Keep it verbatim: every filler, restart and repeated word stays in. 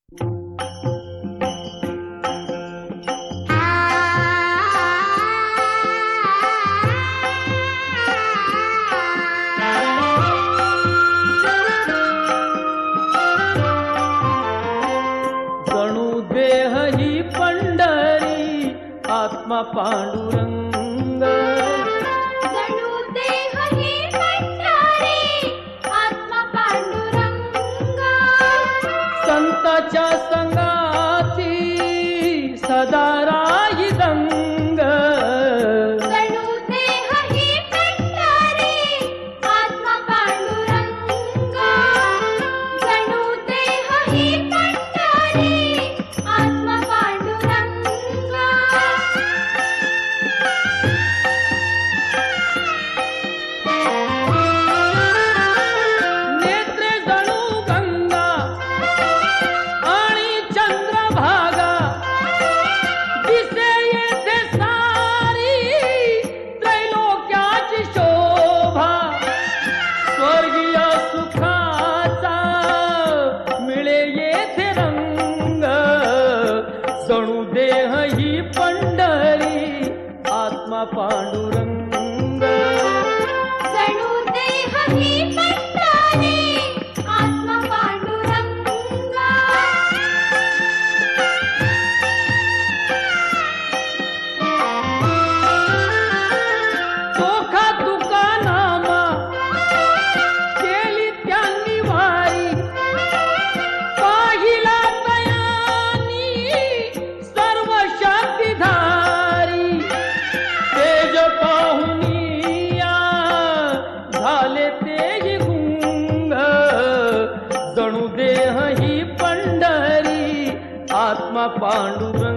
जणू देह ही पंढरी आत्मा पांडुरंग, जणू देह ही पंढरी आत्मा पांडुरंग, संताच्या संगाची सदा राही दंग, जणू देह ही पंढरी आत्मा पांडुरंग, जणू देह ही पंढरी आत्मा पांडुरंग. नेत्रे जणू गंगा आणि चंद्रभागा, दिसे येथे सारी त्रैलोक्याची शोभा, स्वर्गीय सुखाचा मिळे येथे रंग, जणू देह ही पंढरी आत्मा पांडुरंग. जणू देह ही पंढरी आत्मा पांडुरंग. चोखा तुका नामा केली त्यांनी वारी, पाहिला तयानी सर्व शक्तिधारी, तेज पाहुनिया झाले तेज गुंग, जणू देह ही पंढरी आत्मा पांडुरंग.